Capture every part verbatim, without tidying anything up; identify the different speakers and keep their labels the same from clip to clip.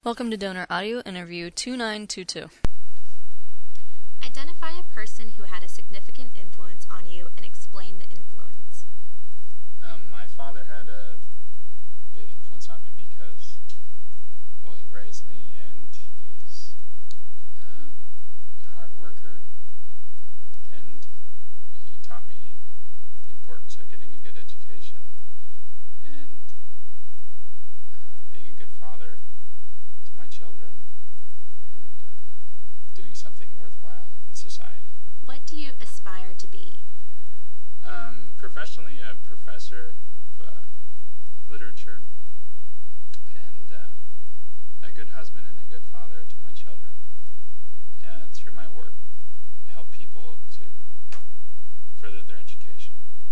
Speaker 1: Welcome to Donor Audio Interview two nine two two.
Speaker 2: Identify a person who had a significant influence on you and explain the influence.
Speaker 3: Um, my father had a big influence on me because, well, he raised me and he's um, a hard worker, and he taught me the importance of getting a good education and uh, being a good father to my children and uh, doing something worthwhile in society.
Speaker 2: What do you aspire to be?
Speaker 3: Um, professionally, a professor of uh, literature and uh, a good husband and a good father to my children. Uh, through my work, help people to further their education.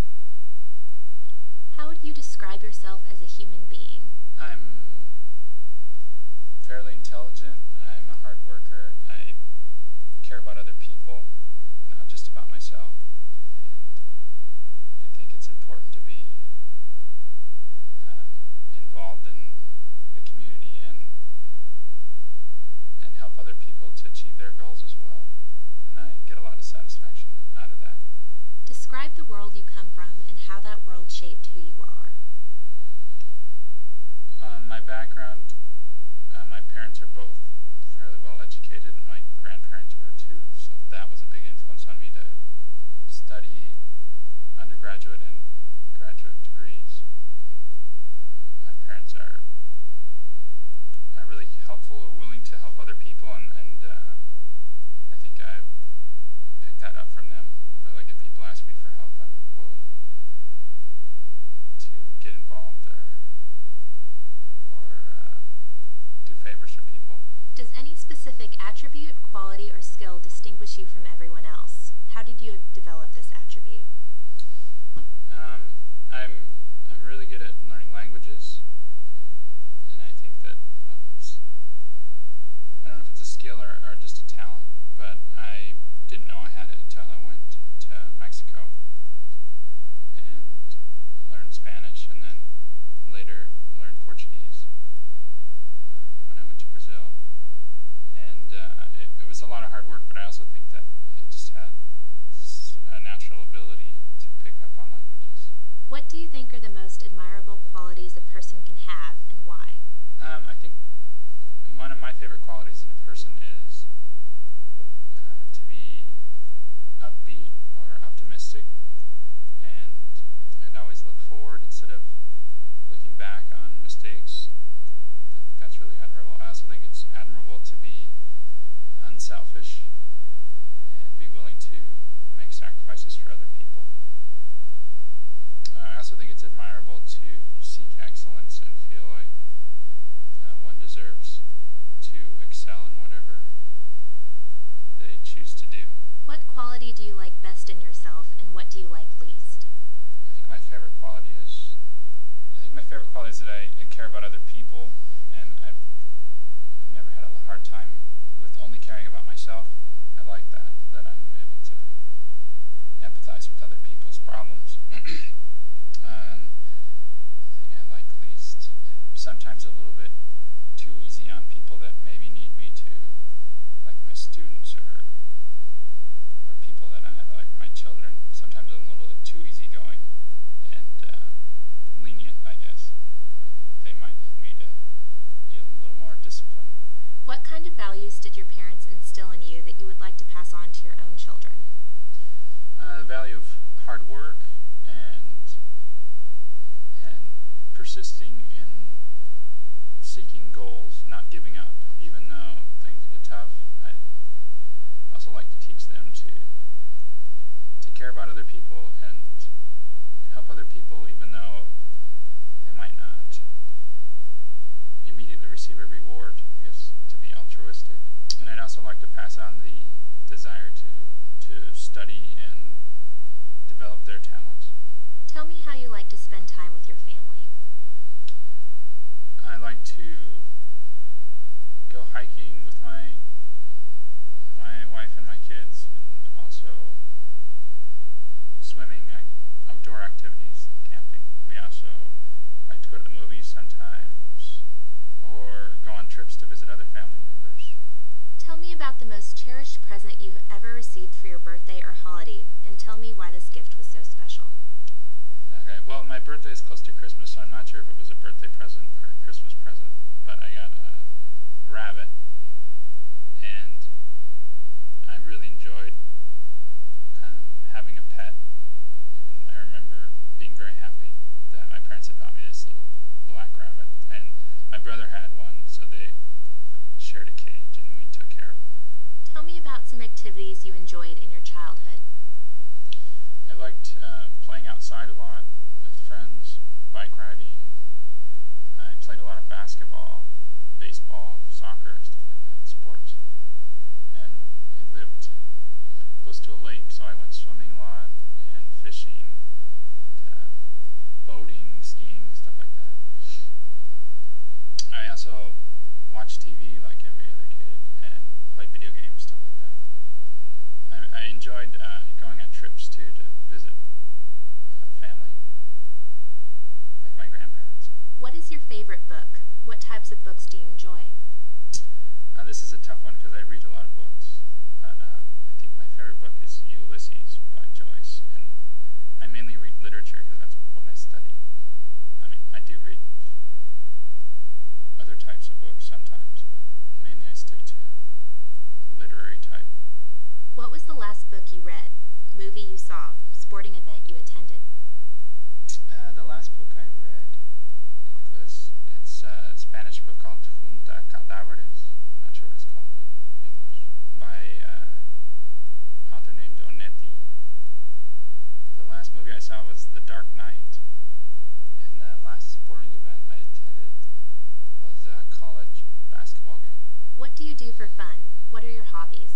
Speaker 2: How would you describe yourself as a human being?
Speaker 3: I'm fairly intelligent. I'm a hard worker. I care about other people, not just about myself. And I think it's important to be uh, involved in the community and and help other people to achieve their goals as well. And I get a lot of satisfaction out of that.
Speaker 2: Describe the world you come from and how that world shaped who you are.
Speaker 3: Um, my background, uh, my parents are both fairly well educated, and my grandparents were too, so that was a big influence on me to study undergraduate and graduate degrees. Um, my parents are are really helpful, or willing to help other people, and, and uh, I think I've picked that up from them. Like if people ask me for help, I'm willing to get involved or or uh, do favors for people.
Speaker 2: Does any specific attribute, quality, or skill distinguish you from everyone else? How did you develop this attribute?
Speaker 3: Um, I'm I'm really good at learning languages, and I think that um, s- I don't know if it's a skill or, or just a talent, but I didn't know I had it until I went to Mexico and learned Spanish, and then later learned Portuguese um, when I went to Brazil. And uh, it, it was a lot of hard work, but I also think that I just had s- a natural ability to pick up on languages.
Speaker 2: What do you think are the most admirable qualities a person can have, and why?
Speaker 3: Um, I think one of my favorite qualities in a person is uh, to be upbeat or optimistic, and I'd always look forward instead of looking back on mistakes. I think that's really admirable. I also think it's admirable to be unselfish and be willing to make sacrifices for other people. Uh, I also think it's admirable to seek excellence and feel like uh, one deserves to excel in whatever they choose to do.
Speaker 2: What quality do you like best in yourself, and what do you like least?
Speaker 3: I think my favorite quality is, I think my favorite quality is that I, I care about other people, and I've, I've never had a hard time with only caring about myself. I like that, that I'm able to empathize with other people's problems. And the thing I like least, sometimes a little bit too easy on people that maybe need me to, like my students or or people that I like, my children. Sometimes I'm a little bit too easygoing and uh, lenient, I guess, when they might need me to be a little more disciplined.
Speaker 2: What kind of values did your parents instill in you that you would like to pass on to your own children?
Speaker 3: Uh, the value of hard work and and persisting in seeking goals, not giving up, even though things get tough. I also like to teach them to to care about other people and help other people, even though they might not immediately receive a reward. I guess to be altruistic. And I'd also like to pass on the desire to to study and develop their talents.
Speaker 2: Tell me how you like to spend time with your family.
Speaker 3: I like to go hiking with my my wife and my kids, and also swimming, I, outdoor activities, camping. We also like to go to the movies sometimes, or go on trips to visit
Speaker 2: the most cherished present you have ever received for your birthday or holiday, and tell me why this gift was so special.
Speaker 3: Okay, well, my birthday is close to Christmas, so I'm not sure if it was a birthday present or a Christmas present, but I got a rabbit, and I really enjoyed um, having a pet, and I remember being very happy that my parents had bought me this little black rabbit, and my brother had one, so they shared a cage, and we took care of him.
Speaker 2: Tell me about some activities you enjoyed in your childhood.
Speaker 3: I liked uh, playing outside a lot with friends, bike riding. I played a lot of basketball, baseball, soccer, stuff like that, sports. And we lived close to a lake, so I went swimming a lot, and fishing, uh, boating, skiing, stuff like that. I also watched T V like every other kid, and played video games, stuff like that. I, I enjoyed uh, going on trips too to visit uh, family, like my grandparents.
Speaker 2: What is your favorite book? What types of books do you enjoy?
Speaker 3: Uh, this is a tough one because I read a lot of books. And, uh, I think my favorite book is Ulysses by Joyce, and I mainly read literature because that's what I study. I mean, I do read other types of books sometimes, but mainly I stick to literary type.
Speaker 2: What was the last book you read, movie you saw, sporting event you attended?
Speaker 3: Uh, the last book I read, I think it was, it's a Spanish book called Junta Cadáveres. I'm not sure what it's called in English. By uh, an author named Onetti. The last movie I saw was The Dark Knight. And the last sporting event I attended was a college basketball game.
Speaker 2: What do you do for fun? What are your hobbies?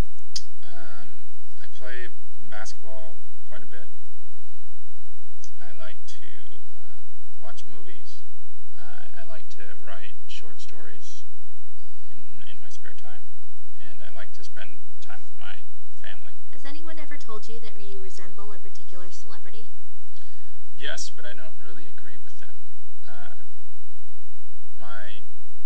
Speaker 3: Um, I play basketball quite a bit. I like to uh, watch movies. Uh, I like to write short stories in, in my spare time. And I like to spend time with my family.
Speaker 2: Has anyone ever told you that you resemble a particular celebrity?
Speaker 3: Yes, but I don't really agree with them. Uh, my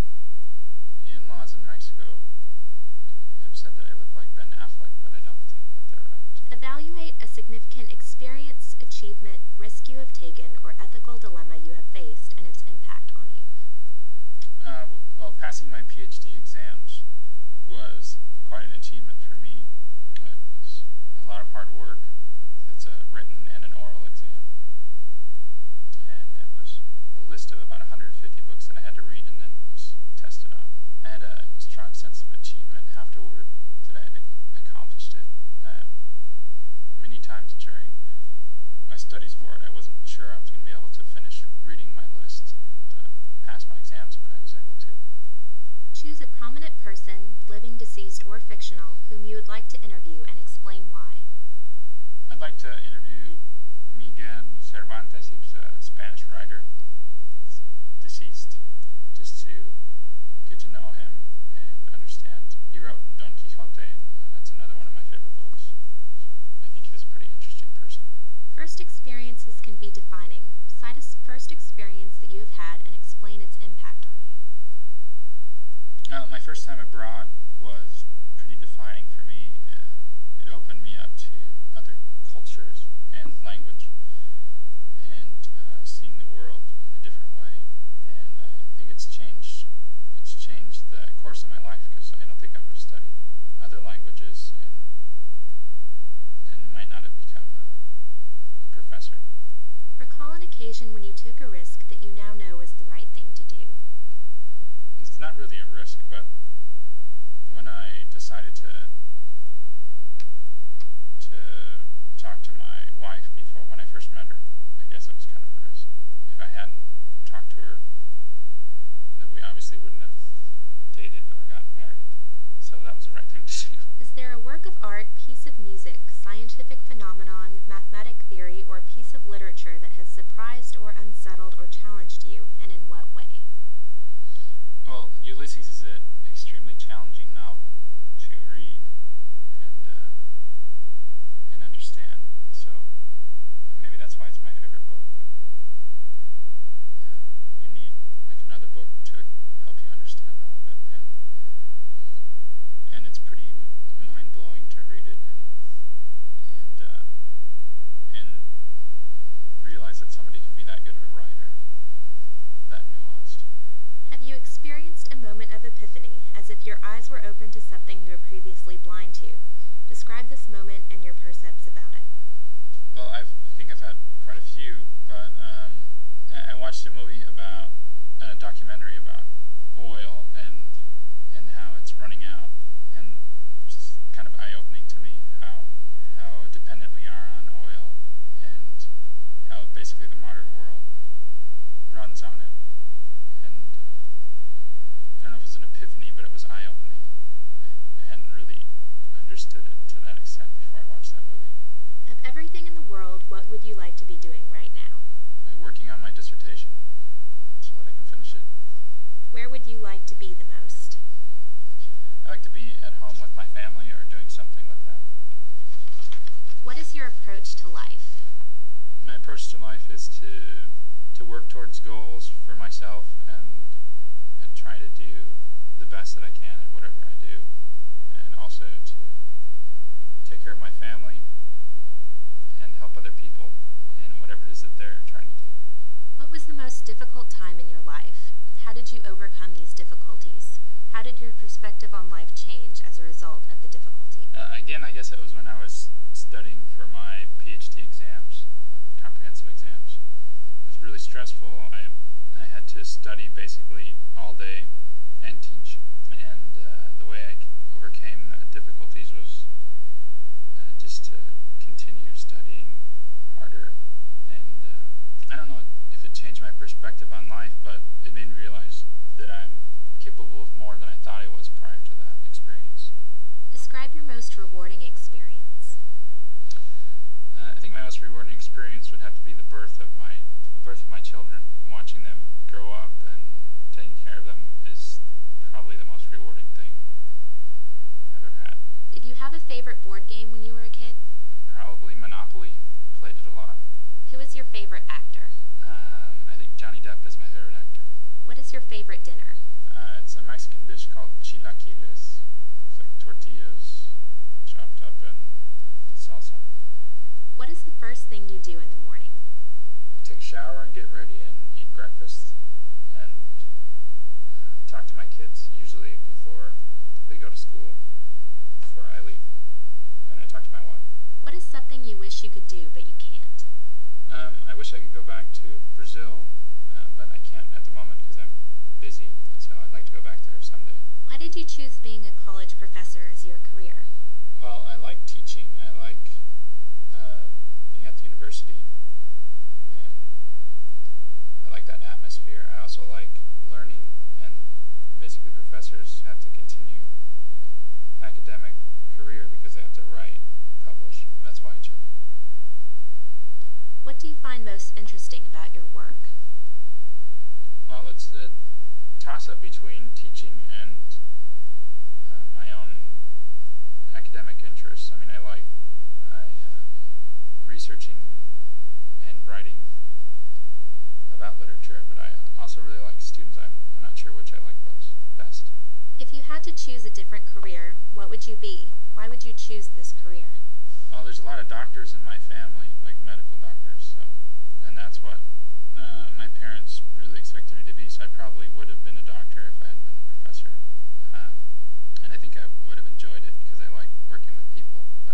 Speaker 3: in-laws in Mexico have said that I look like Ben Affleck, but I don't think that they're right.
Speaker 2: Evaluate a significant experience, achievement, risk you have taken, or ethical dilemma you have faced and its impact on you.
Speaker 3: Uh, well, passing my PhD exams was quite an achievement for me. It was a lot of hard work. It's a written and an oral exam. And it was a list of about one hundred fifty books that I had to read and then was tested on. I had a strong sense of achievement afterward that I had accomplished it. Um, many times during my studies for it, I wasn't sure I was going to be able to finish reading my list and uh, pass my exams, but I was able to.
Speaker 2: Choose a prominent person, living, deceased, or fictional, whom you would like to interview and explain why.
Speaker 3: I'd like to interview Miguel Cervantes. He was a Spanish writer, deceased, just to get to know him and understand. He wrote Don Quixote, and that's another one of my favorite books. So I think he was a pretty interesting person.
Speaker 2: First experiences can be defining. Cite a first experience that you have had and explain its impact on you.
Speaker 3: Uh, my first time abroad was pretty defining for me. Uh, it opened me up to other cultures and language, and uh, seeing the world in a different way. And uh, I think it's changed. It's changed the course of my life because I don't think I would have studied other languages and and might not have become a, a professor.
Speaker 2: Recall an occasion when you took a risk that you now know is the right thing to do.
Speaker 3: It's not really a risk, but when I decided to to talk to my wife before when I first met her, I guess it was kind of a risk. If I hadn't talked to her, then we obviously wouldn't have dated or gotten married. So that was the right thing to do.
Speaker 2: Is there a work of art, piece of music, scientific phenomenon, mathematic theory, or piece of literature that has surprised or unsettled or challenged you, and in what way?
Speaker 3: Well, Ulysses is an extremely challenging novel to read and uh, and understand. So maybe that's why it's my favorite book. Uh, you need like another book to help you understand all of it, and and it's pretty
Speaker 2: eyes were open to something you were previously blind to. Describe this moment and your percepts about it.
Speaker 3: Well, I've, I think I've had quite a few, but um, I watched a movie about, a documentary about oil and and how it's running out, and it's kind of eye-opening to me how how dependent we are on oil, and how basically the modern world runs on it. And uh, I don't know if it was an epiphany, but it was eye-opening. I hadn't really understood it to that extent before I watched that movie.
Speaker 2: Of everything in the world, what would you like to be doing right now?
Speaker 3: Like working on my dissertation so that I can finish it.
Speaker 2: Where would you like to be the most?
Speaker 3: I like to be at home with my family or doing something with them.
Speaker 2: What is your approach to life?
Speaker 3: My approach to life is to to work towards goals for myself and and try to do the best that I can at whatever I do, and also to take care of my family and help other people in whatever it is that they're trying to do.
Speaker 2: What was the most difficult time in your life? How did you overcome these difficulties? How did your perspective on life change as a result of the difficulty?
Speaker 3: Uh, again, I guess it was when I was studying for my PhD exams, comprehensive exams. It was really stressful. I I had to study basically all day and teach, and uh, the way I overcame the difficulties was uh, just to continue studying harder. And uh, I don't know if it changed my perspective on life, but it made me realize that I'm capable of more than I thought I was prior to that experience.
Speaker 2: Describe your most rewarding experience.
Speaker 3: Uh, I think my most rewarding experience would have to be the birth of my the birth of my children. Watching them grow up and taking care of them is probably the most rewarding thing I've ever had.
Speaker 2: Did you have a favorite board game when you were a kid?
Speaker 3: Probably Monopoly. Played it a lot.
Speaker 2: Who is your favorite actor?
Speaker 3: Um, I think Johnny Depp is my favorite actor.
Speaker 2: What is your favorite dinner?
Speaker 3: Uh, it's a Mexican dish called chilaquiles. It's like tortillas chopped up in salsa.
Speaker 2: What is the first thing you do in the morning?
Speaker 3: Take a shower and get ready and eat breakfast and talk to my kids, usually before they go to school, before I leave. And I talk to my wife.
Speaker 2: What is something you wish you could do but you can't?
Speaker 3: Um, I wish I could go back to Brazil, uh, but I can't at the moment because I'm busy, so I'd like to go back there someday.
Speaker 2: Why did you choose being a college professor as your career?
Speaker 3: Well, I like teaching. I like uh, being at the university, and I like that atmosphere. I also like learning, and basically professors have to continue academic career because they have to write, publish. That's why I chose it.
Speaker 2: What do you find most interesting about your work?
Speaker 3: Well, it's a toss-up between teaching and uh, my own academic interests. I mean, I like I, uh, researching and writing about literature, but I also really like students. I'm, I'm not sure which I like most, best.
Speaker 2: If you had to choose a different career, what would you be? Why would you choose this career?
Speaker 3: Well, there's a lot of doctors in my family, like medical doctors, so, and that's what uh, my parents really expected me to be, so I probably would have been a doctor if I hadn't been a professor. Um, and I think I would have enjoyed it because I like working with people, but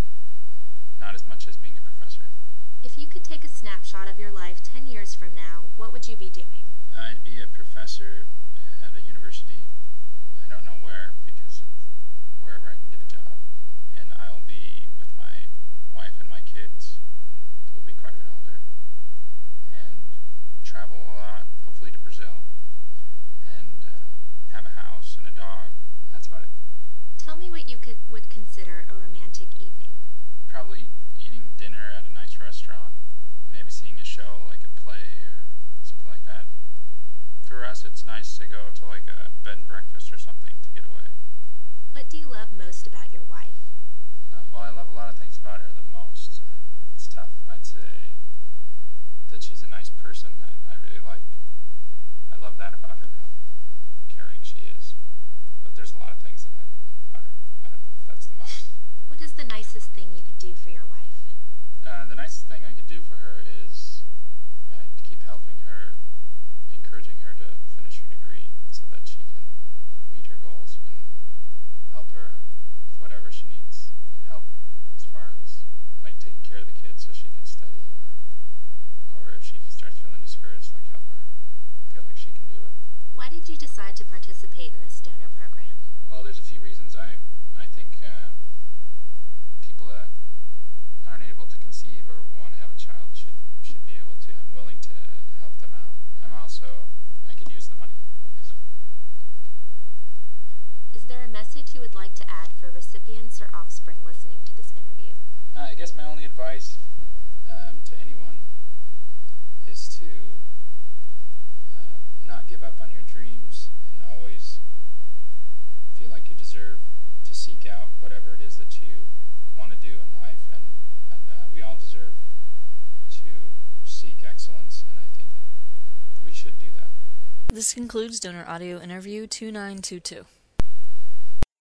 Speaker 3: not as much as being a professor.
Speaker 2: If you could take a snapshot of your life ten years from now, what would you be doing?
Speaker 3: I'd be a professor at a university. I don't know where, because it's wherever I can get a job. And I'll be with my wife and my kids, who will be quite a bit older, and travel a lot, hopefully to Brazil, and uh, have a house and a dog. That's about it.
Speaker 2: Tell me what you could, would consider a romantic evening.
Speaker 3: Probably eating dinner at a nice restaurant, maybe seeing a show like a play or something like that. For us, it's nice to go to like a bed and breakfast or something to get away.
Speaker 2: What do you love most about your wife?
Speaker 3: Um, well, I love a lot of things about her the most. Um, it's tough. I'd say that she's a nice person. I, I really like, I love that about her, how caring she is. But there's a lot of things that I about her. I don't know if that's the most.
Speaker 2: What is the nicest thing you could do for your wife?
Speaker 3: Uh, the nicest thing I could do for her is uh, to keep helping her, encouraging her to finish her degree so that she can meet her
Speaker 2: would like to add for recipients or offspring listening to this interview?
Speaker 3: Uh, I guess my only advice um, to anyone is to uh, not give up on your dreams and always feel like you deserve to seek out whatever it is that you want to do in life, and, and uh, we all deserve to seek excellence, and I think we should do that.
Speaker 1: This concludes Donor Audio Interview two nine two two.